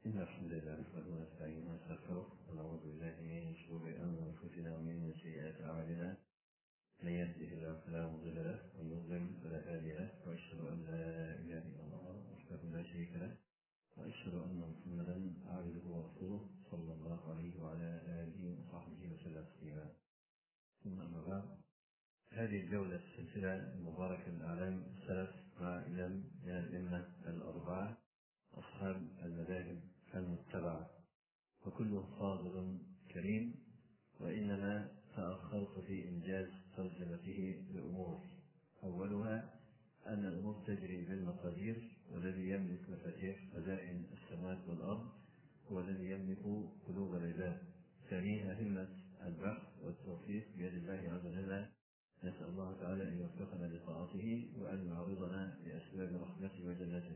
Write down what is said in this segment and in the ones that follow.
إن الحمد لله نحمده ونستعينه ونستغفره ونعوذ بالله من شرور أنفسنا ومن سيئات أعمالنا. من يهده الله فلا مضل له ومن يضلل فلا هادي له، وأشهد أن لا إله إلا الله وحده لا شريك له، وأشهد أن محمدا عبده ورسوله صلى الله عليه وعلى آله وصحبه وسلم تسليما. ثم أما بعد، هذه الجولة في السلسلة المباركة الأعلام السلف مع إمام من الأئمة الأربعة أصحاب المذاهب المتبعة، وكله فاضل كريم، وإنما تأخرت في إنجاز ترجمته لأمور. أولها أن الأمور تجري بالمقادير، والذي يملك مفاتيح خزائن السماوات والأرض هو الذي يملك قلوب العباد. ثانيها همة البحث والتوفيق بيد الله عز وجل، نسأل الله تعالى أن يوفقنا لطاعته وأن يعرضنا لأسباب رحمته وجنته.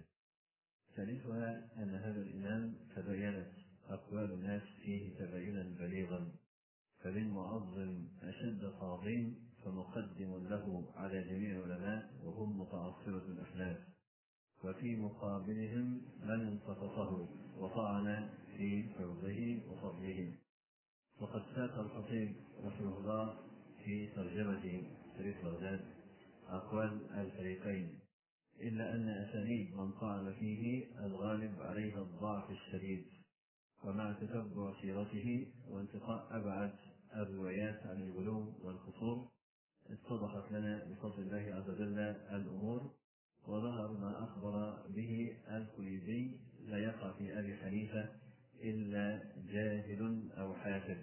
ثالثها أن هذا الإمام تبينت أقوال الناس فيه تبينا بليغا، فمن معظم أشد تعظيم فمقدم له على جميع العلماء وهم متعصبة الأحناف، وفي مقابلهم من انتقصه وطعن في حفظه وفضله. وقد ساق الخطيب رحمه الله في ترجمة شريف بغداد أقوال الفريقين، إلا أن أسانيد من طعن فيه الغالب عليها الضعف الشديد، ومع تتبع سيرته وانتقاء أبعد الروايات عن الغلو والقصور اتضحت لنا بفضل الله عز وجل الأمور، وظهر ما أخبر به الكليبي لا يقع في أبي حنيفة إلا جاهل أو حاسد.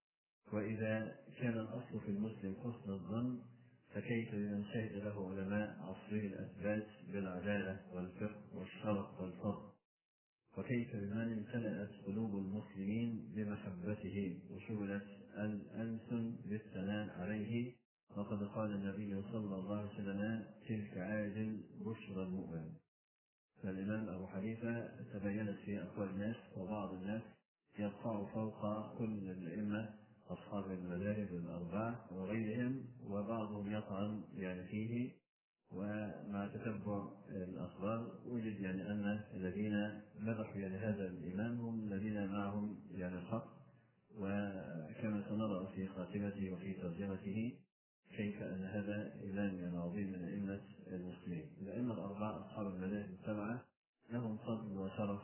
وإذا كان الأصل في المسلم حسن الظن، فكيف بمن شهد له علماء عصره الأثبات بالعدالة والفقه والشرف والفضل؟ وكيف بمن امتلأت قلوب المسلمين بمحبته وشغلت الألسن بالثناء عليه؟ وقد قال النبي صلى الله عليه وسلم: تلك عاجل بشرى المؤمن. فالإمام أبو حنيفة تبينت في أقوال الناس، وبعض الناس يرفع فوق كل الأئمة أصحاب المذاهب الأربعة وغيرهم، وبعضهم يطعن فيه. ومع تتبع الأخبار وجد أن الذين مدحوا هذا الإمام هم الذين معهم الحق، وكما سنرى في خاتمته وفي ترجمته كيف أن هذا إمام عظيم من أئمة المسلمين. الأئمة الأربعة أصحاب المذاهب السبعة لهم فضل وشرف،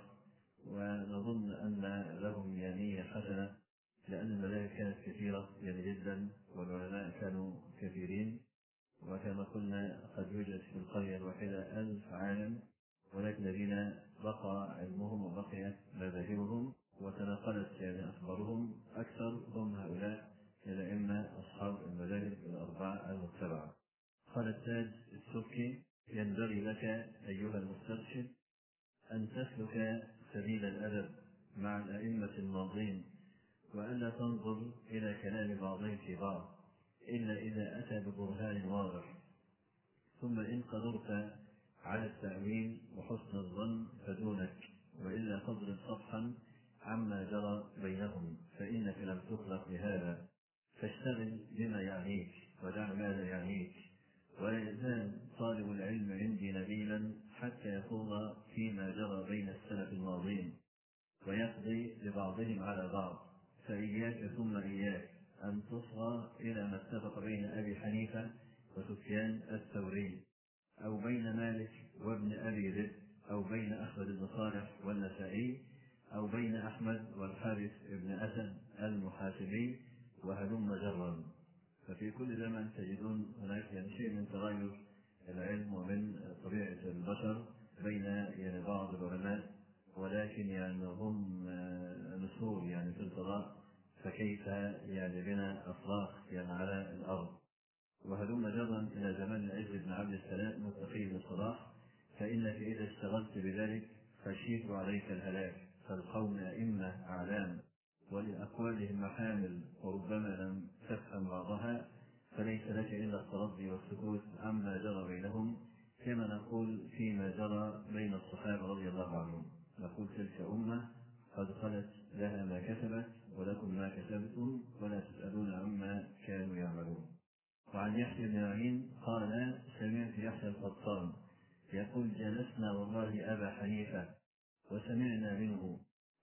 ونظن أن لهم نية حسنة، لأن المذاهب كانت كثيرة جدا، والعلماء كانوا كثيرين، وكما قلنا قد يوجد في القرية الواحدة 1000 عالم، ولكن الذين بقى علمهم وبقيت مذاهبهم وتناقلت أخبارهم أكثر هم هؤلاء الأئمة أصحاب المذاهب الأربعة المتبعة. قال التاج السبكي: ينبغي لك أيها المسترشد أن تسلك سبيل الأدب مع الأئمة الماضين، وألا تنظر إلى كلام بعضهم في بعض إلا إذا أتى ببرهان واضح، ثم إن قدرت على التأويل وحسن الظن فدونك، وإلا فاضرب صفحا عما جرى بينهم، فإنك لم تخلق لهذا. فاشتغل بما يعنيك ودع ما لا يعنيك، ولا يزال طالب العلم عندي نبيلا حتى يخوض فيما جرى بين السلف الماضين ويقضي لبعضهم على بعض. فإياك ثم إياك أن تصغى إلى ما اتفق بين أبي حنيفة وسفيان الثوري، أو بين مالك وابن أبي ذئب، أو بين أحمد بن صالح والنسائي، أو بين أحمد والحارث بن أسد المحاسبي، وهلم جرا. ففي كل زمن تجدون هناك شيء من تغير العلم ومن طبيعة البشر بين بعض العلماء، ولكن هم نسور في الفضاء، فكيف بنا أفراخ على الأرض. وهلم جرا إلى زمان العز بن عبد السلام متقي بن صلاح، فإنك إذا اشتغلت بذلك خشيت عليك الهلاك، فالقوم أئمة أعلام ولأقوالهم محامل، وربما لم تفهم بعضها، فليس لك إلا الترضي والسكوت عما جرى بينهم، كما نقول فيما جرى بين الصحابة رضي الله عنهم، نقول: تلك أمة قد خلت لها ما كسبت ولكم ما كسبتم ولا تسألون عما كانوا يعملون. وعن يحيى بن معين قال: سمعت يحيى القطان يقول: جلسنا والله أبا حنيفة وسمعنا منه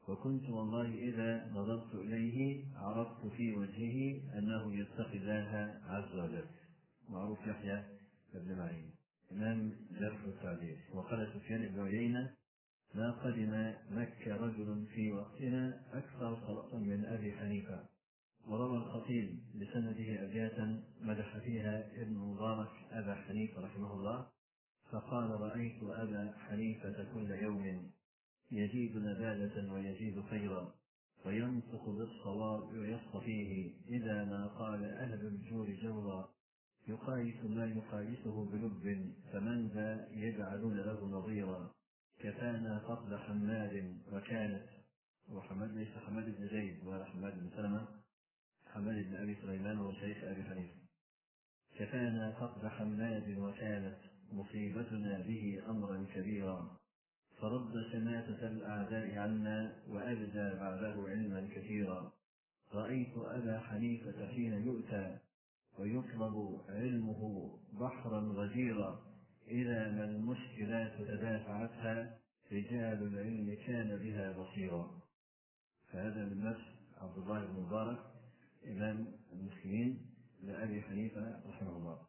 وكنت والله إذا نظرت إليه عرفت في وجهه أنه يتقي الله عز وجل. معروف يحيى بن معين إمام جرح التعديل. وقال سفيان بن عيينة: ما قدم مكة رجل في وقتنا أكثر خلقا من أبي حنيفة. وروى الخطيب بسنده أبياتا مدح فيها ابن مبارك أبا حنيفة رحمه الله، فقال: رأيت أبا حنيفة كل يوم يزيد نبالة ويزيد خيرا، وينطق بالصواب ويصطفيه، إذا ما قال أهل الجور جورا، يقايس ما يقايسه بلب، فمن ذا يجعلون له نظيرا. كفانا فضل حماد وكانت، وحماد ليس حماد بن زيد ولا حماد بن سلمة، حماد بن أبي سليمان وشيخ أبي حنيفة. كفانا فضل حماد وكانت مصيبتنا به أمرا كبيرا، فرد شماتة الأعداء عنا وأبدى بعده علما كثيرا. رأيت أبا حنيفة حين يؤتى ويطلب علمه بحرا غزيرا، إذا ما المشكلات تدافعتها رجال العلم كان بها بصيرا. فهذا من نفس عبد الله بن مبارك إمام المسلمين لأبي حنيفة رحمه الله.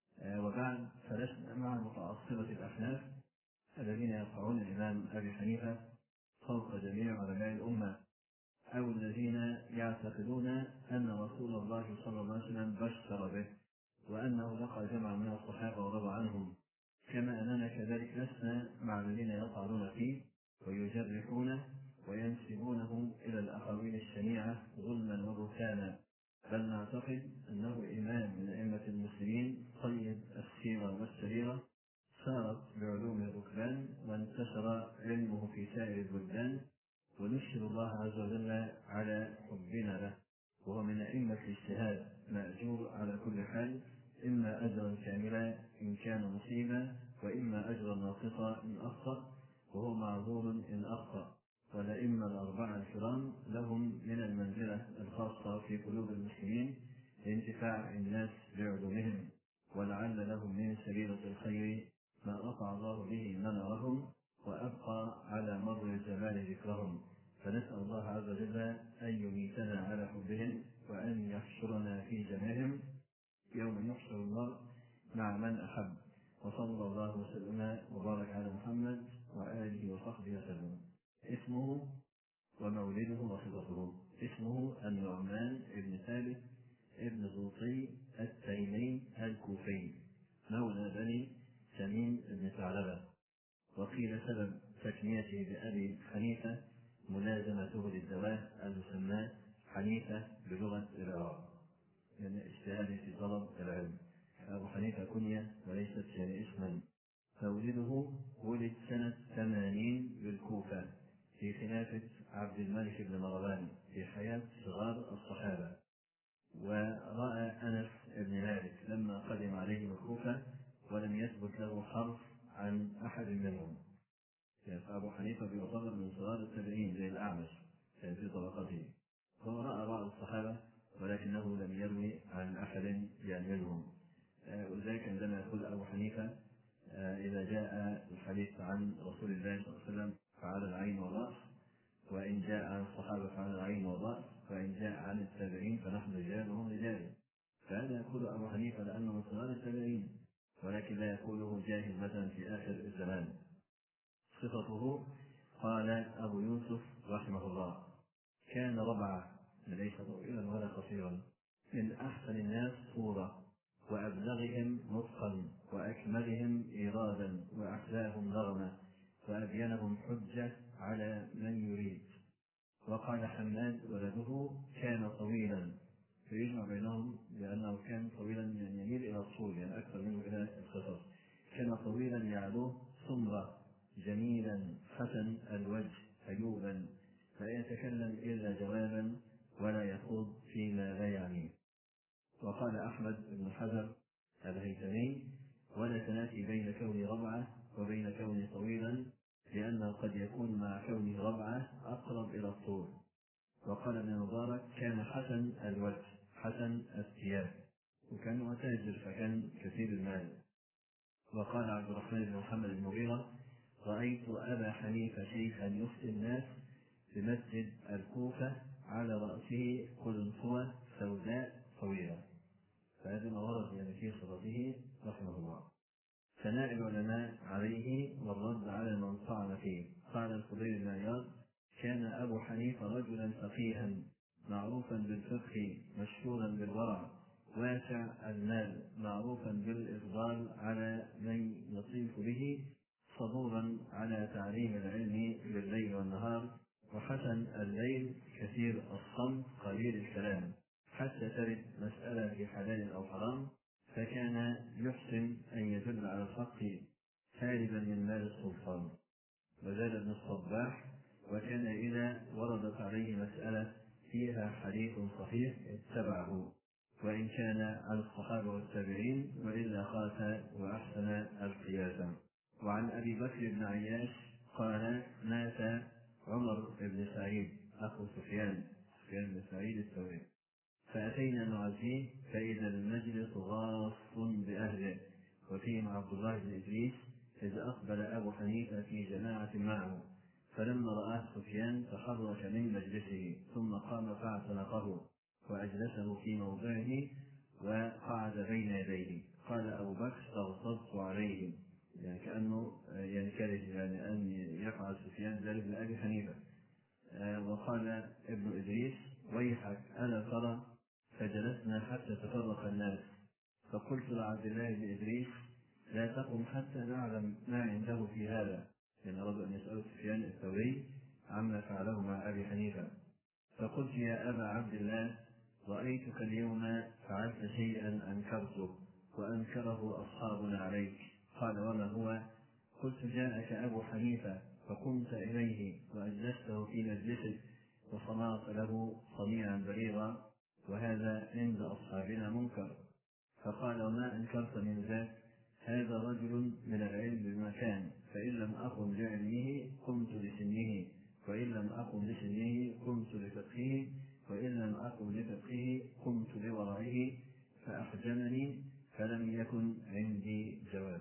وبعد فلسنا مع متعصبة الأحناف الذين يرفعون الإمام أبي حنيفة فوق جميع علماء الأمة، أو الذين يعتقدون أن رسول الله صلى الله عليه وسلم بشر به وأنه لقى جمع من الصحابة ورضى عنهم، كما أننا كذلك لسنا مع الذين يطعنون فيه ويجرحونه وينسبونه إلى الأقاويل الشنيعة ظلما وبهتانا، بل نعتقد أنه إمام من أئمة المسلمين طيب السيرة والسريرة، سارت بعلوم الركبان وانتشر علمه في سائر البلدان، ونشهد الله عز وجل على حبنا له، وهو من أئمة الاجتهاد مأجور على كل حال، إما أجرا كاملا إن كان مصيبا، وإما أجرا ناقصا إن أخطأ، وهو معذور إن أخطأ. والأئمة الأربعة الكرام لهم من المنزلة الخاصة في قلوب المسلمين لانتفاع الناس بعلومهم، ولعل لهم من سبيلة الخير ما رفع الله به منارهم وأبقى على مر الزمان ذكرهم. فنسأل الله عز وجل أن يميتنا على حبهم وأن يحشرنا في جمعهم يوم يحشر الله مع من أحب. وصلى الله وسلم وبارك على محمد وآله وصحبه وسلم. اسمه ومولده وصفته: اسمه النعمان بن ثابت ابن زوطي التيمي الكوفي، مولى بني تميم بن ثعلبة. وقيل سبب تسميته بأبي حنيفة ملازمته للدواء المسمى حنيفة بلغة العراق، يعني اجتهاد في طلب العلم. أبو حنيفة كنية وليست يعني اسما. مولده ولد سنة 80 بالكوفة في خلافة عبد الملك بن مروان في حياة صغار الصحابة. ورأى أنس بن مالك لما قدم عليه الكوفة ولم يثبت له حرف عن أحد منهم. أبو حنيفة بيعتبر من صغار التابعين زي الأعمش في طبقته، هو رأى بعض الصحابة ولكنه لم يروي عن أحد منهم. ولذلك عندما يقول أبو حنيفة إذا جاء الحديث عن رسول الله صلى الله عليه وسلم فعلى العين والرأس، وإن جاء عن الصحابة فعلى العين والرأس، وإن جاء عن التابعين فنحن رجال وهم رجال. فهذا يقول أبو حنيفة لأنه من صغار التابعين، ولكن لا يقوله جاهل مثلا في آخر الزمان. صفته: قال أبو يوسف رحمه الله: كان ربعة، ليس طويلا ولا قصيرا، من أحسن الناس صورة، وأبلغهم نطقا، وأكملهم إيرادا، وأحلاهم نغمة، وأبينهم حجة على من يريد. وقال حماد ولده: كان طويلا، فيجمع بينهم لأنه كان طويلا يميل إلى الطول أكثر منه إلى القصر. كان طويلا يعلوه سمرة، جميلا حسن الوجه أيوبا، لا يتكلم إلا جوابا ولا يخوض فيما لا يعنيه. وقال أحمد بن حجر الهيثمي: ولا تنافي بين كون ربعة وبين كون طويلا، لأنه قد يكون مع كونه ربعة أقرب إلى الطول. وقال ابن مبارك: كان حسن الوجه حسن الثياب، وكان متاجر فكان كثير المال. وقال عبد الرحمن بن محمد المغيرة: رأيت أبا حنيفة شيخا يفتي الناس بمسجد الكوفة على رأسه قلنسوة سوداء طويلة. فهذا ما ورد في صفته رحمه الله. ثناء العلماء عليه والرد على من طعن فيه. قال الفضيل بن عياض: كان أبو حنيفة رجلا فقيها معروفا بالفقه مشهورا بالورع واسع المال معروفا بالإفضال على من يطيف به صبورا على تعليم العلم بالليل والنهار وحسن الليل كثير الصمت قليل الكلام حتى ترد مسألة في حلال أو حرام فكان يحسن أن يدل على الحق هاربا من مال السلطان. وزاد ابن الصباح: وكان إذا وردت عليه مسألة فيها حديث صحيح اتبعه وإن كان عن الصحابة والتابعين وإلا خاف وأحسن القياس. وعن أبي بكر بن عياش قال: مات عمر بن سعيد أخو سفيان بن سعيد الثوري، فأتينا نعزيه فإذا المجلس غاص بأهله وفيهم عبد الله بن إدريس، إذ أقبل أبو حنيفة في جماعة معه، فلما رآه سفيان تحرك من مجلسه ثم قام فاعتنقه وأجلسه في موضعه وقعد بين يديه. قال أبو بكر: فاغضبت عليه، يعني كأنه كره أن يفعل سفيان ذلك لأبي حنيفة. وقال ابن إدريس: ويحك ألا ترى؟ فجلسنا حتى تفرق الناس، فقلت لعبد الله بن إدريس: لا تقم حتى نعلم ما عنده في هذا، يعني أراد أن يسأل سفيان الثوري عما فعله مع أبي حنيفة. فقلت: يا أبا عبد الله، رأيتك اليوم فعلت شيئا أنكرته وأنكره أصحابنا عليك. قال: وما هو؟ قلت: جاءك أبو حنيفة فقمت إليه وأجلسته في مجلسك وصنعت له صنيعا بليغا، وهذا عند أصحابنا منكر. فقال: وما أنكرت من ذاك؟ هذا رجل من العلم بمكان، فإن لم أقم لعلمه قمت لسنه، وإن لم أقم لسنه قمت لفقهه، وإن لم أقم لفقهه قمت لورعه، فأحجمني فلم يكن عندي جواب.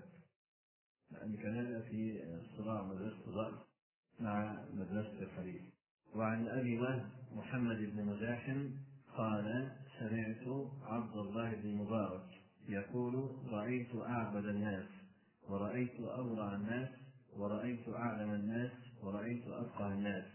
لأن كان هذا في صراع مدرسة الرأي مع مدرسة الحديث. وعن أبي وهب محمد بن مزاحم قال: سمعت عبد الله بن مبارك يقول: رأيت أعبد الناس ورأيت أورع الناس ورأيت أعلم الناس ورأيت أفقه الناس،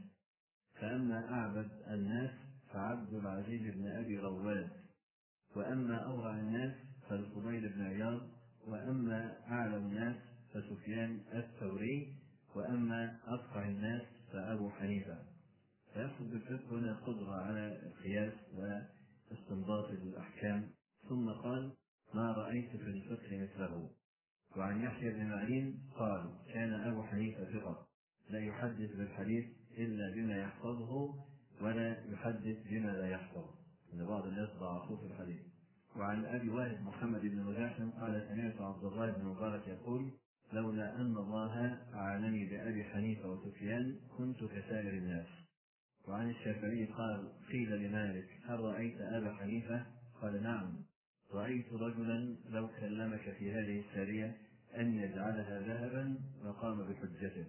فأما أعبد الناس فعبد العزيز بن أبي رواد، وأما أورع الناس فالفضيل بن عياض، وأما أعلم الناس فسفيان الثوري، وأما أفقه الناس فأبو حنيفة. فيقصد بالفقه هنا القدرة على القياس واستنباط الأحكام. ثم قال: ما رأيت في الفقه مثله. وعن يحيى بن معين قال: كان أبو حنيفة ثقة لا يحدث بالحديث إلا بما يحفظه ولا يحدث بما لا يحفظ، إن بعض الناس ضعفوه في الحديث. وعن أبي وائل محمد بن مزاحم قال: سمعت عبد الله بن مبارك يقول: لولا أن الله أعانني بأبي حنيفة وسفيان كنت كسائر الناس. وعن الشافعي قال: قيل لمالك: هل رأيت أبا حنيفة؟ قال: نعم، رأيت رجلا لو كلمك في هذه السارية أن يجعلها ذهبا وقام بحجته.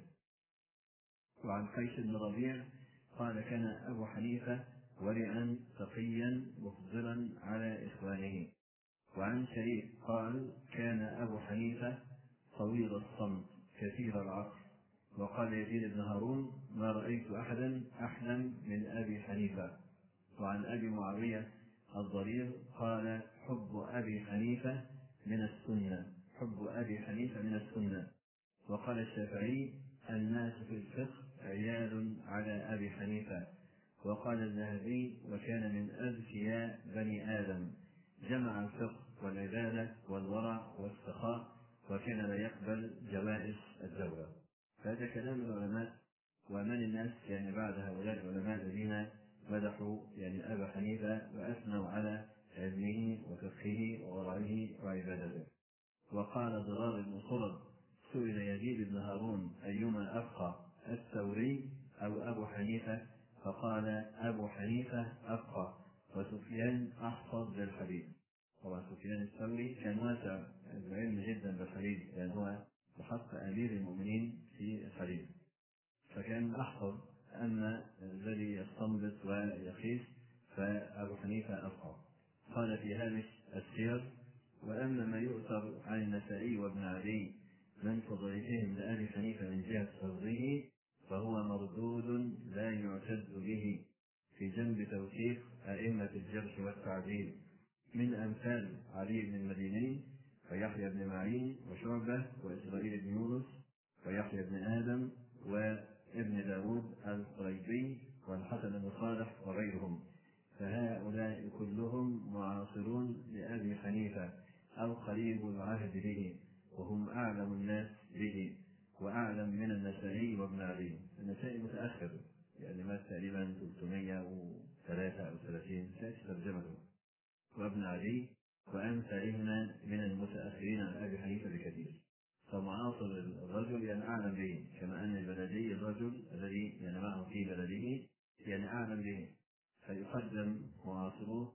وعن قيس بن ربيع قال: كان أبو حنيفة ورعا تقيا مفضلا على إخوانه. وعن شريك قال: كان أبو حنيفة طويل الصمت كثير العقل. وقال يزيد بن هارون: ما رأيت أحدا أحلم من أبي حنيفة. وعن أبي معاوية الضرير قال: حب أبي حنيفة من السنة، حب أبي حنيفة من السنة. وقال الشافعي: الناس في الفقه عيال على أبي حنيفة. وقال الذهبي: وكان من أذكياء بني آدم، جمع الفقه والعبادة والورع والسخاء، وكان لا يقبل جوائز الدولة. هذا كلام العلماء. ومن الناس بعد هؤلاء العلماء الذين مدحوا أبا حنيفة وأثنوا على علمه وفقهه وورعه وعبادته. وقال ضرار بن خرد: سئل يزيد بن هارون: أيما أفقه، الثوري أو أبو حنيفة؟ فقال: أبو حنيفة أفقه وسفيان أحفظ للحديث. طبعا سفيان الثوري كان واسع العلم جدا بالحديث، هو بحق أمير المؤمنين في الحديث، فكان أحفظ أما الذي يستنبط ويقيس فأبو حنيفة أفقه. قال في هامش السير: وأما ما يؤثر عن النسائي وابن عدي من تضعيفهم لأبي حنيفة من جهة حفظه فهو مردود لا يعتد به في جنب توثيق أئمة الجرح والتعديل من أمثال علي بن المديني ويحيى بن معين وشعبة وإسرائيل بن يونس ويحيى بن آدم وابن داود القريبي والحسن بن صالح وغيرهم، فهؤلاء كلهم معاصرون لأبي حنيفة أو قريب العهد به، وهم أعلم الناس به وأعلم من النسائي وابن عدي. النسائي متأخر، يعني مات تقريبا 303 أو 30 تأتي ترجمته، وابن عدي وأمثالهما من المتأخرين عن أبي حنيفة بكثير. فمعاصر الرجل يعني أعلم به، كما أن البلدي الرجل الذي يعني معه في بلده يعني أعلم به، فيقدم معاصروه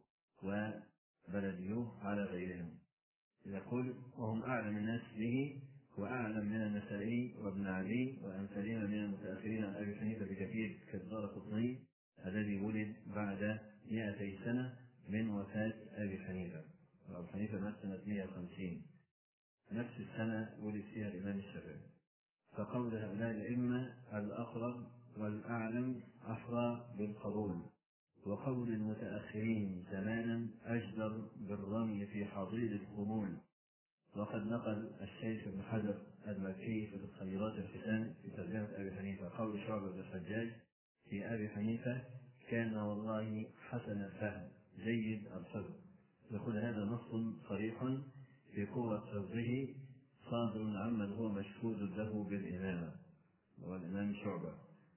وبلديوه على غيرهم. يقول: وهم أعلم الناس به وأعلم من النسائي وابن عدي وأمثالهما من المتأخرين عن أبي حنيفة بكثير، كالدارقطني الذي ولد بعد 200 سنة من وفاة أبي حنيفة، وأبو حنيفة مات سنة 150، نفس السنة ولد فيها الإمام الشافعي. فقول هؤلاء الأئمة الأقرب والأعلم أحرى بالقبول، وقول المتأخرين زمانا أجدر بالرمي في حضيض الخمول. وقد نقل الشيخ ابن حجر المكي في الخيرات الحسان في ترجمة أبي حنيفة قول شعبة بن الحجاج في أبي حنيفة: كان والله حسن الفهم جيد الحفظ. يقول هذا نص صريح في قوة حفظه صادر عمن هو مشهود له بالإمامة، وهو الإمام شعبة،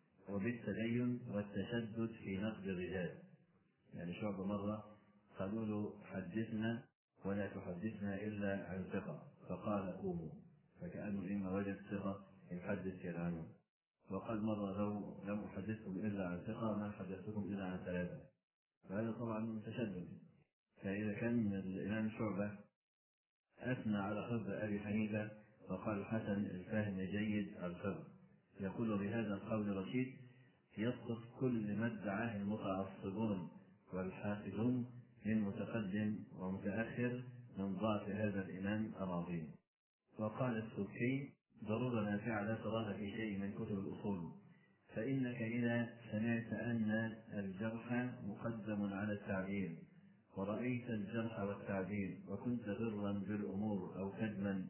وبالتدين والتشدد في نقد الرجال. يعني شعبة مرة قالوا له: حدثنا ولا تحدثنا إلا عن ثقة، فقال: قوموا، فكأنه إما وجد ثقة يحدث عنه. وقال مرة: لو لم أحدثكم إلا عن ثقة ما حدثتكم إلا عن 3. فهذا طبعا متشدد. فإذا كان الإمام شعبة أثنى على حفظ أبي حنيفة وقال حسن الفهم جيد الحفظ، يقول بهذا القول رشيد يسقط كل ما ادعاه المتعصبون والحاسدون من متقدم ومتأخر من ضعف هذا الإمام العظيم. وقال السبكي: ضرورة نافعة لا تراها في شيء من كتب الأصول، فإنك إذا سمعت أن الجرح مقدم على التعديل ورأيت الجرح والتعديل وكنت غرا بالأمور أو كدما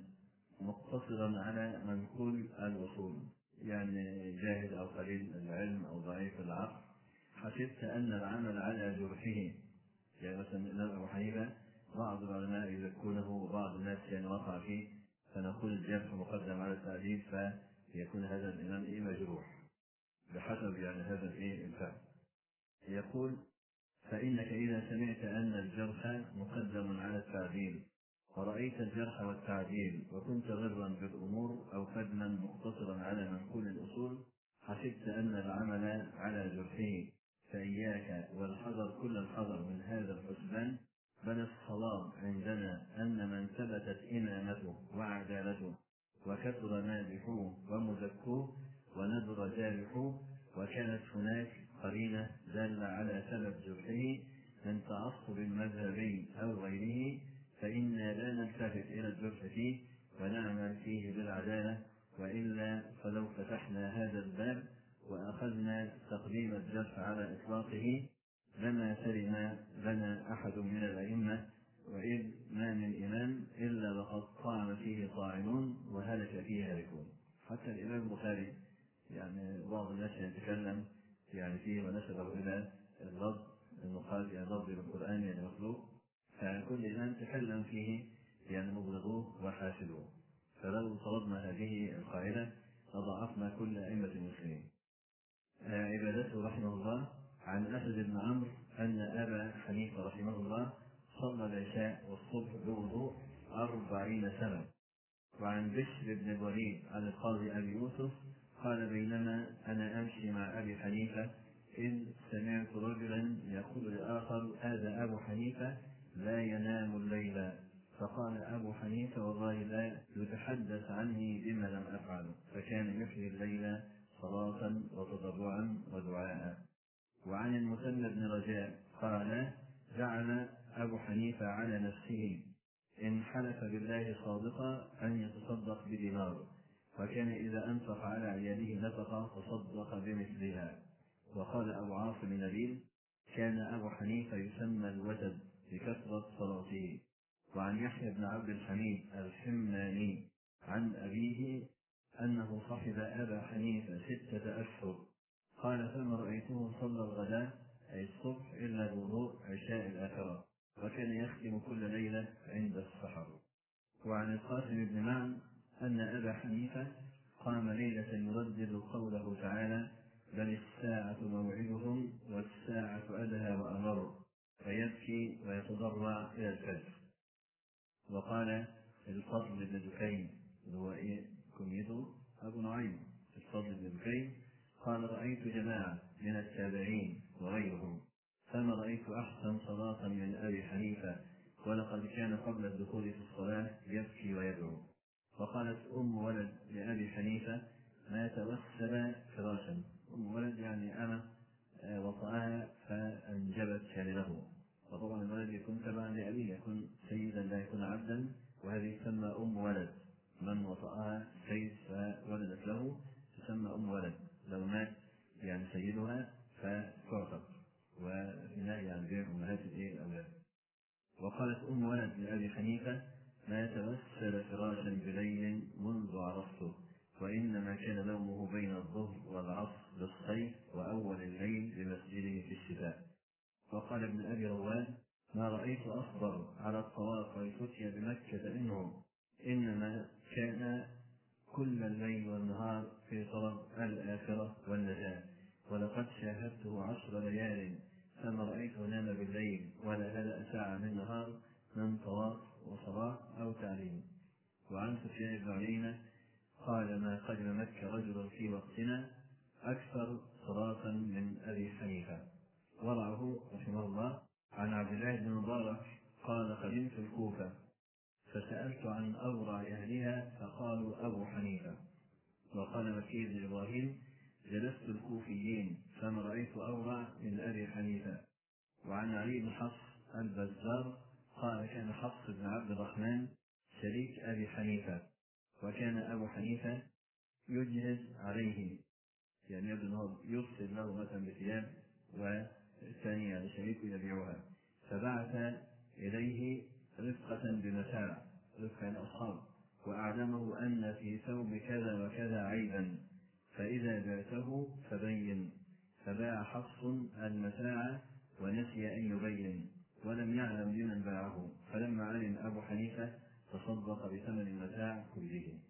مقتصرا على منقول الأصول، يعني جاهل أو قليل العلم أو ضعيف العقل، حسبت أن العمل على جرحه. يعني مثلا الإمام أبو حنيفة بعض العلماء يذكونه وبعض الناس يعني وقع فيه، فنقول الجرح مقدم على التعديل، فيكون هذا الإمام مجروح بحسب يعني هذا الفهم. يقول: فإنك إذا سمعت أن الجرح مقدم على التعديل ورأيت الجرح والتعديل وكنت غرا بالأمور أو قدما مقتصرا على منقول الأصول، حسبت أن العمل على جرحه، فإياك والحذر كل الحذر من هذا الحسبان. بل الصواب عندنا أن من ثبتت إمامته وعدالته وكثر مادحوه ومزكوه وندر جارحوه وكانت هناك قرينة دالة على سبب جرحه من تعصب مذهبي أو غيره، فإنا لا نلتفت إلى الجرح فيه ونعمل فيه بالعدالة، وإلا فلو فتحنا هذا الباب وأخذنا تقديم الجرح على إطلاقه لما سلم لنا أحد من الأئمة، وإذ ما من إمام إلا وقد طعن فيه طاعنون وهلك فيه هالكون. حتى الإمام البخاري يعني بعض الناس يتكلم يعني فيه ونسبه إلى اللفظ أنه قال يا لفظ بالقرآن يعني مخلوق، فكل إمام تكلم فيه يعني مبغضوه وحاسدوه. فلو طلبنا هذه القاعدة لضعفنا كل أئمة المسلمين. عبادته رحمه الله عن أسد بن عمرو أن أبا حنيفة رحمه الله صلى العشاء والصبح بوضوء 40 سنة. وعن بشر بن الوليد عن القاضي أبي يوسف قال: بينما أنا أمشي مع أبي حنيفة إذ سمعت رجلا يقول لآخر: هذا أبو حنيفة لا ينام الليل. فقال أبو حنيفة: والله لا يتحدث عني بما لم أفعله. فكان يحيي الليل صلاة وتضرعا ودعاء. وعن المثنى بن رجاء قال: جعل أبو حنيفة على نفسه إن حلف بالله صادقا أن يتصدق بدينار، وكان إذا أنفق على عياله نفقة تصدق بمثلها. وقال أبو عاصم النبيل: كان أبو حنيفة يسمى الوتد بكثرة صلاته. وعن يحيى بن عبد الحميد الحماني عن أبيه أنه صحب أبا حنيفة 6 أشهر، قال: فما رأيته صلى الغداء أي الصبح إلا الوضوء عشاء الآخرة، وكان يختم كل ليلة عند السحر. وعن القاسم بن معن أن أبا حنيفة قام ليلة يردد قوله تعالى: بل الساعة موعدهم والساعة أدهى وأمر، فيبكي ويتضرع إلى الفجر. وقال الفضل بن دكين هو كنيته أبو نعيم، الفضل بن دكين قال: رأيت جماعة من التابعين وغيرهم فما رأيت أحسن صلاة من أبي حنيفة، ولقد كان قبل الدخول في الصلاة يبكي ويدعو. وقالت أم ولد لأبي حنيفة: ما توسل فراشا. أم ولد يعني أنا وطأها فأنجبت له، وطبعا الولد يكون تبعا لأبيه، يكون سيدا لا يكون عبدا، وهذه تسمى أم ولد. من وطأها سيد فولدت له تسمى أم ولد، لو مات يعني سيدها فتعتق، ونهي عن بيع أمهات الأولاد. وقالت أم ولد لأبي حنيفة: ما توسل فراشا بليل منذ عرفته، وإنما كان نومه بين الظهر والعصر بالصيف وأول الليل بمسجده في الشتاء. وقال ابن أبي رواد: ما رأيت أصبر على الطواف والفتية بمكة منه، إنما كان كل الليل والنهار في طلب الآخرة والنجاة، ولقد شاهدته 10 ليال فما رأيته نام بالليل ولا هدأ ساعة من نهار من طواف وصلاة أو تعليم. وعن سفيان بن عيينة قال: ما قدم مكة رجل في وقتنا أكثر صلاة من أبي حنيفة. ورعه رحمه الله عن عبد الله بن مبارك قال: قدمت الكوفة فسألت عن أورع أهلها فقالوا أبو حنيفة. وقال مكي بن إبراهيم: جلست الكوفيين فما رأيت أورع من أبي حنيفة. وعن علي بن حفص البزار قال: كان حفص بن عبد الرحمن شريك أبي حنيفة، وكان أبو حنيفة يجهز عليه، يعني يبدو أنه يرسل له مثلا بثياب والثانية لشريكه يبيعها، فبعث إليه رفقة بمتاع، رفقة الأصحاب، وأعلمه أن في ثوب كذا وكذا عيبا، فإذا بعته فبين. فباع حفص المتاع ونسي أن يبين ولم يعلم لمن باعه، فلما علم أبو حنيفة تصدق بثمن المتاع كله.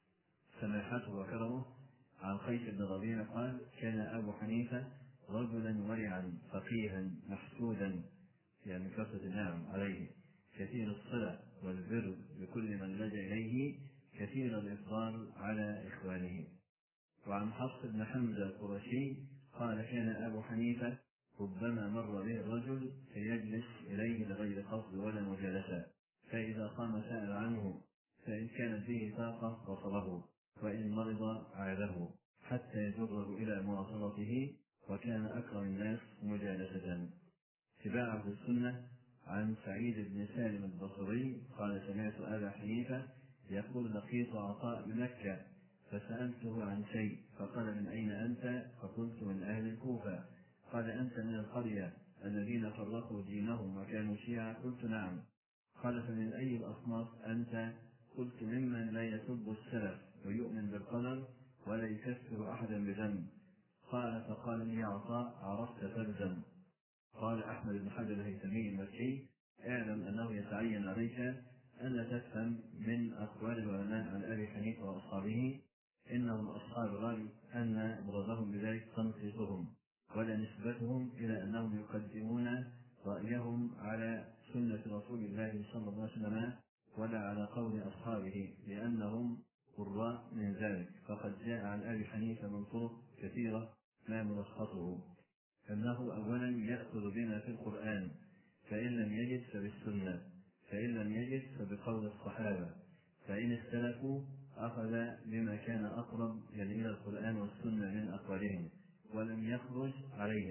سماحته وكرمه. عن قيس بن ربيع قال: كان أبو حنيفة رجلا ورعا فقيها محسودا، يعني كثرة النعم عليه، كثير الصلة والبر بكل من لجأ إليه، كثير الإفضال على إخوانه. وعن حفص بن حمزة القرشي قال: كان أبو حنيفة ربما مر به الرجل فيجلس إليه لغير قصد ولا مجالسة، فإذا قام سأل عنه، فإن كانت به طاقة وصله، وإن مرض عاده حتى يجره إلى مواصلته، وكان أكرم الناس مجالسة. اتباعه في السنة. عن سعيد بن سالم البصري قال: سمعت أبا حنيفة يقول: لقيت عطاء بمكة فسألته عن شيء فقال: من أين أنت؟ فقلت: من أهل الكوفة. قال: أنت من القرية الذين فرقوا دينهم وكانوا شيعا؟ قلت: نعم. قال: فمن أي الأصناف أنت؟ قلت: ممن لا يسب السلف ويؤمن بالقدر ولا يكفر أحدا بذنب. قال: فقال لي عطاء: عرفت فالزم. قال أحمد بن حجر الهيثمي المكي: اعلم أنه يتعين عليك ألا تفهم من أقوال العلماء عن أبي حنيفة وأصحابه إنهم أصحاب الرأي أن مرادهم بذلك تنقيصهم ولا نسبتهم إلى أنهم يقدمون رأيهم على سنة رسول الله صلى الله عليه وسلم ولا على قول أصحابه، لأنهم قراء من ذلك. فقد جاء عن أبي حنيفة من طرق كثيرة ما ملخصه أنه أولا يأخذ بما في القرآن، فإن لم يجد فبالسنة، فإن لم يجد فبقول الصحابة، فإن اختلفوا أخذ بما كان أقرب إلى القرآن والسنة من أقوالهم ولم يخرج عليهم.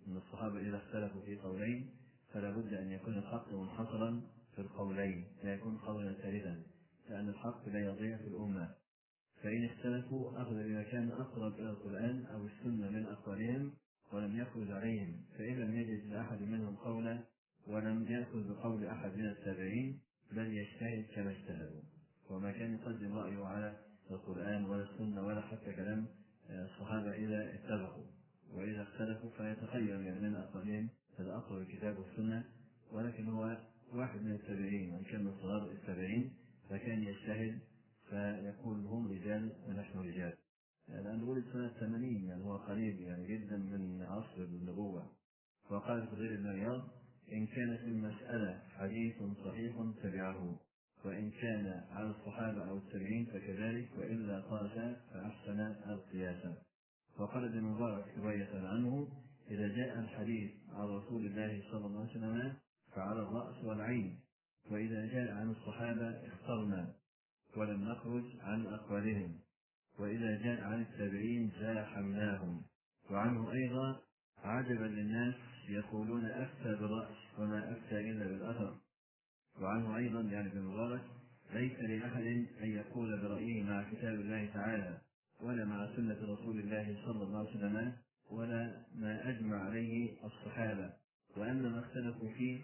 أن الصحابة إذا اختلفوا في قولين فلا بد أن يكون الحق منحصرا في القولين، لا يكون قولا ثالثا، لأن الحق لا يضيع في الأمة. فإن اختلفوا أخذ بما كان أقرب إلى القرآن أو السنة من أقوالهم ولم يخرج عليهم، فإن لم يجد لأحد منهم قولا ولم يأخذ بقول أحد من التابعين بل يجتهد كما اجتهدوا، وما كان يقدم رأيه على القرآن ولا السنة ولا حتى كلام الصحابة إذا اتفقوا. وإذا اختلفوا فيتخير من أقوالهم الأقرب الكتاب والسنة، ولكن هو واحد من التابعين وإن كان من صغار التابعين فكان يجتهد فيقول هم رجال ونحن رجال، لأنه ولد سنة 80، يعني هو قريب يعني جدا من عصر النبوة. وقال الفضيل بن عياض: إن كان في المسألة حديث صحيح تبعه، وإن كان على الصحابة أو التابعين فكذلك، وإلا قاس فأحسن القياس. وقال ابن مبارك رواية عنه: إذا جاء الحديث عن رسول الله صلى الله عليه وسلم فعلى الرأس والعين، وإذا جاء عن الصحابة اخترنا ولم نخرج عن أقوالهم، وإذا جاء عن التابعين زاحمناهم. وعنه أيضا: عجبا للناس يقولون أفتى بالرأس وما أفتى إلا بالأثر. وعنه أيضا يعني ابن مبارك: ليس لأحد أن يقول برأيه مع كتاب الله تعالى ولا مع سنة رسول الله صلى الله عليه وسلم ولا ما أجمع عليه الصحابة، وأما ما اختلفوا فيه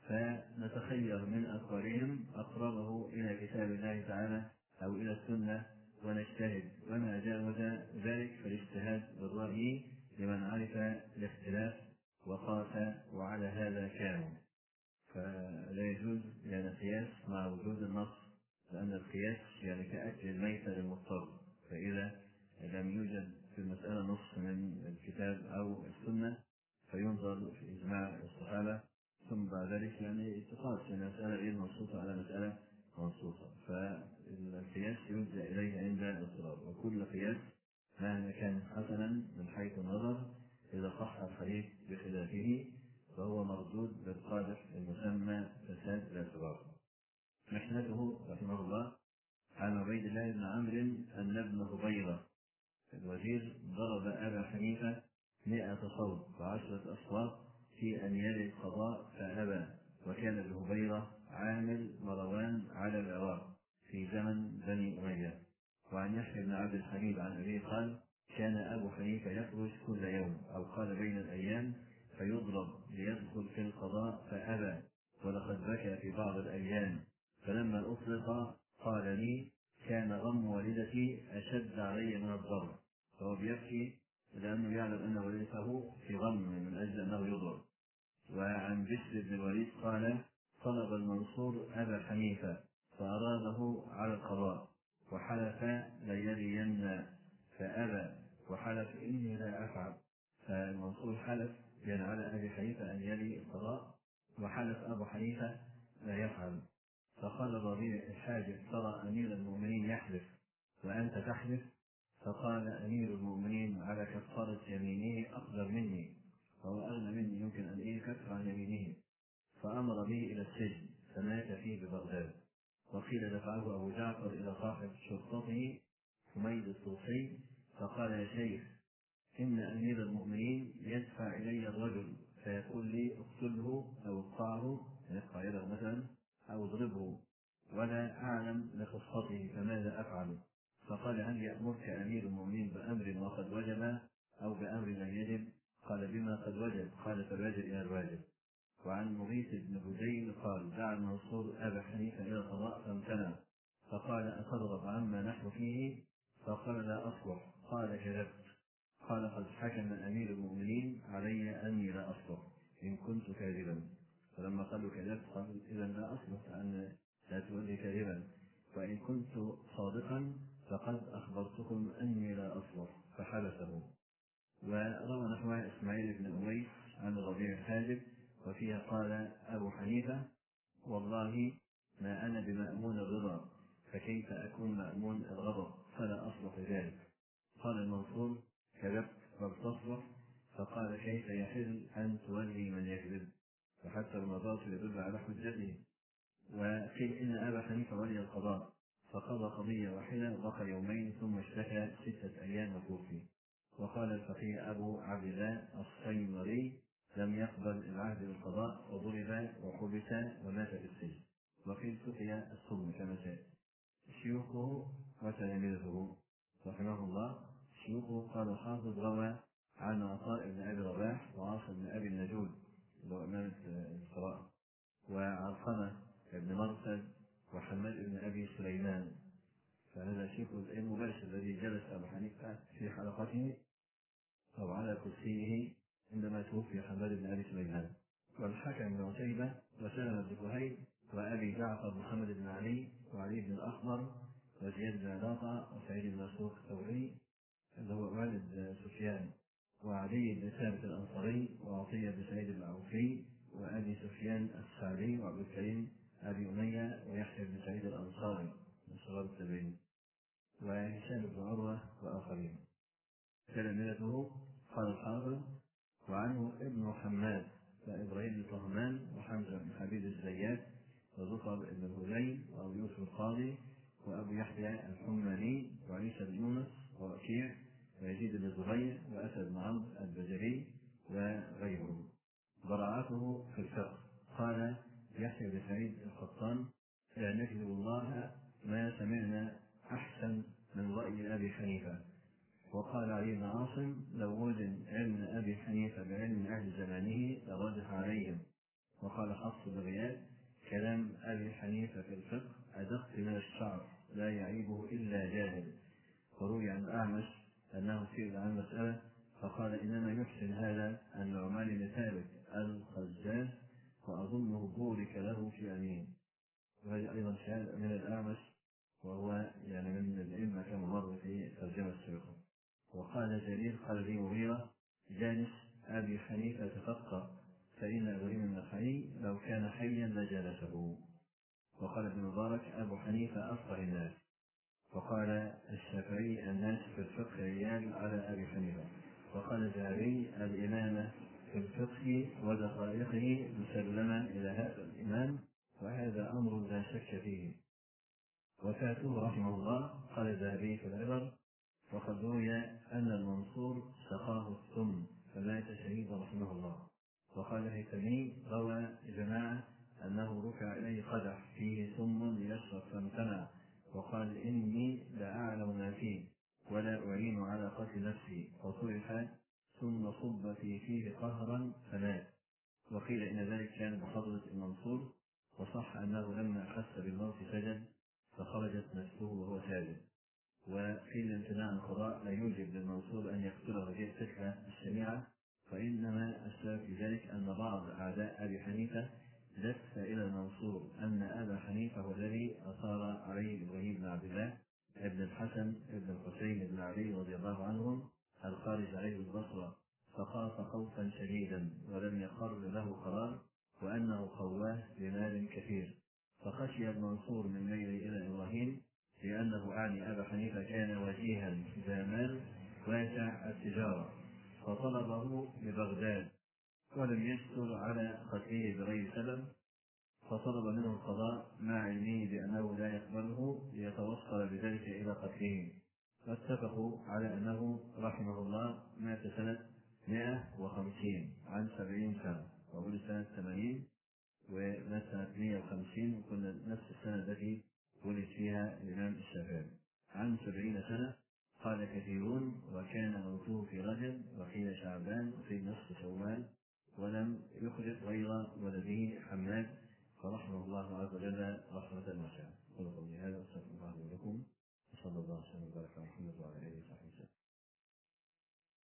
فنتخير من أقوالهم أقربه إلى كتاب الله تعالى أو إلى السنة ونجتهد، وما جاوز ذلك فالاجتهاد بالرأي لمن عرف الاختلاف وقاس وعلى هذا كانوا. فلا يجوز يعني القياس مع وجود النص، لأن القياس يعني كأكل الميتة للمضطر، فإذا لم يوجد في المسألة نص من الكتاب أو السنة فينظر في إجماع الصحابة، ثم بعد ذلك يعني اتخاذ من مسألة غير منصوصة على مسألة منصوصة، فالقياس يلجأ إليه عند الاضطرار. وكل قياس مهما كان حسنا من حيث النظر إذا صح الحديث بخلافه فهو مردود بالقادح المسمى فساد الاعتبار. محنته رحمه الله عن عبيد الله بن عمرو أن ابن هبيرة الوزير ضرب أبا حنيفة 100 صوت و10 أصوات في أن يلي القضاء فأبى، وكان ابن هبيرة عامل مروان على العراق في زمن بني أمية. وعن يحيى بن عبد الحميد عن أبيه قال: كان أبو حنيفة يخرج كل يوم أو قال بين الأيام فيضرب ليدخل في القضاء فأبى، ولقد بكى في بعض الأيام، فلما أطلق قال لي: كان غم والدتي أشد علي من الضرب. فهو بيبكي لأنه يعلم أن والدته في غم من أجل أنه يضرب. وعن بشر بن الوليد قال: طلب المنصور أبا حنيفة فأراده على القضاء وحلف ليلين فأبى، وحلف إني لا أفعل. فالمنصور حلف يعني على أبي حنيفة أن يلي القضاء، وحلف أبو حنيفة لا يفعل. فقال الربيع الحاجب: ترى أمير المؤمنين يحلف وأنت تحلف؟ فقال أمير المؤمنين على كفارة يمينه أقدر مني، فهو أغنى مني يمكن أن يكفر عن يمينه. فأمر به إلى السجن فمات فيه ببغداد. وقيل دفعه أبو جعفر إلى صاحب شرطته حميد الطوسي فقال: يا شيخ، إن أمير المؤمنين يدفع إلي الرجل فيقول لي اقتله أو اقطعه، يقطع يده مثلا، أو اضربه، ولا أعلم لخصته، فماذا أفعل؟ فقال: هل يأمرك أمير المؤمنين بأمر وقد وجب أو بأمر لم يجب؟ قال: بما قد وجب. قال: فبادر إلى الواجب. وعن مغيث بن هذيل قال: دعا المنصور أبا حنيفة إلى القضاء فامتنع، فقال: أترغب عما نحن فيه؟ فقال: لا أصلح. قال: كذبت. قال: قد حكم أمير المؤمنين علي أني لا أصلح إن كنت كاذبا. فلما قالوا كذبت قال: إذا لا أصلح لأن لا تقول لي كاذبا، وإن كنت صادقا فقد أخبرتكم أني لا أصلح. فحبسه. وروى نحوها إسماعيل بن أويس عن الربيع الحاجب وفيها قال أبو حنيفة: والله ما أنا بمأمون الرضا، فكيف أكون مأمون الغضب؟ فلا أصلح ذلك. قال المنصور: كذبت بل تصلح. فقال: كيف يحل أن تولي من يكذب؟ فحتى المضاف يدل على حجته. وقيل إن أبا حنيفة ولي القضاء فقضى قضية واحدة بقى يومين ثم اشتكى 6 أيام وتوفي. وقال الفقيه أبو عبد الله الصيمري: لم يقبل العهد بالقضاء وضرب وحبس ومات في السجن، وقيل سقي السم كما سيأتي. شيوخه وتلاميذه رحمه الله، شيوخه قال الحافظ روى عن عطاء بن أبي رباح وعاصم بن أبي النجود اللي هو إمام القراءة، وعلقمة بن مرثد وحماد بن أبي سليمان. فهذا شيخ المباشر الذي جلس أبو حنيفة في حلقته أو على كرسيه عندما توفي حماد بن أبي سليمان. والحكم بن عتيبة وسلمة بن كهيل وأبي جعفر محمد بن علي وعلي بن الأخضر وزياد بن علاقة وسعيد بن مسروق الثوري اللي هو والد سفيان، وعلي بن ثابت الأنصاري وعطية بن سعيد العوفي وأبي سفيان السعدي وعبد الكريم أبي أمية ويحيى بن سعيد الأنصاري من صغار التابعين، وهشام بن عروة وآخرين. تلامذته قال الحافظ وعنه ابن حماد وإبراهيم بن طهمان وحمزة بن حبيب الزيات وزفر بن الهذيل وأبو يوسف القاضي وأبو يحيى الحماني وعيسى بن يونس ووكيع ويزيد بن زهير وأسد بن عمرو البجري وغيرهم. براعته في الفقه قال يحيى بن سعيد القطان لا نكذب الله ما سمعنا أحسن من رأي أبي حنيفة. وقال علي بن عاصم لو وزن علم أبي حنيفة بعلم أهل زمانه لرجح عليهم. وقال حفص بن غياث كلام أبي حنيفة في الفقه أدق من الشعر لا يعيبه إلا جاهل. وروي عن الأعمش أنه سئل عن مسألة فقال إنما يحسن هذا النعمان بن ثابت الخزاز وأظنه بورك له في أمين. وهذه أيضا شهادة من الأعمش وهو يعني من الأئمة كما مر في ترجمة السيوطي. وقال جرير قال لي مغيرة جالس أبي حنيفة تفقه فإن إبراهيم النخعي لو كان حيا لجلسه. وقال ابن مبارك أبو حنيفة أفقه الناس. وقال الشافعي الناس في الفقه ريال على أبي حنيفة. وقال الذهبي الإمامة في الفقه ودقائقه مسلما إلى هذا الإمام وهذا أمر لا شك فيه. وفاته رحمه الله قال الذهبي في العبر وقد روي أن المنصور سقاه السم فمات شهيدا رحمه الله. وقال هيثمي روى جماعة أنه رفع إليه قدح فيه سم ليشرب فامتنع وقال إني لا أعلم ما فيه ولا أعين على قتل نفسي فصرح ثم صب فيه قهرا فمات. وقيل إن ذلك كان بحضرة المنصور وصح أنه لما أحس بالموت سجد فخرجت نفسه وهو ساجد. وقيل امتناع القضاء لا يوجب للمنصور أن يقتله هذه الفتنة الشنيعة، وإنما السبب في ذلك أن بعض أعداء أبي حنيفة دس إلى المنصور أن أبا حنيفة هو الذي أثار عليه إبراهيم بن عبد الله ابن الحسن ابن الحسين بن علي رضي الله عنهم الخارج عليه البصرة فخاف خوفا شديدا ولم يقر له قرار وأنه خواه بمال كثير. فخشي المنصور من ميله إلى إبراهيم لأنه أعني أبا حنيفة كان وجيها ذا مال واسع التجارة فطلبه ببغداد ولم يستر على قتله بغير سبب فطلب منه القضاء مع علمه بأنه لا يقبله ليتوصل بذلك إلى قتله. فاتفقوا على أنه رحمه الله مات سنة 150 عن 70 سنة وقل سنة 80 ومات سنة 150 وكنا نفس السنة التي ولد فيها الإمام الشافعي عن 70 سنة. قال كثيرون وكان موته في رجب وقيل شعبان وفي نصف شوال ولم يخرج غير